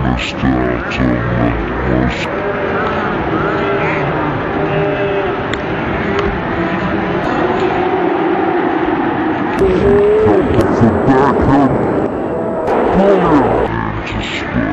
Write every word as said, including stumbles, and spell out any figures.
missed out on the most Come for backup! Brilliant! To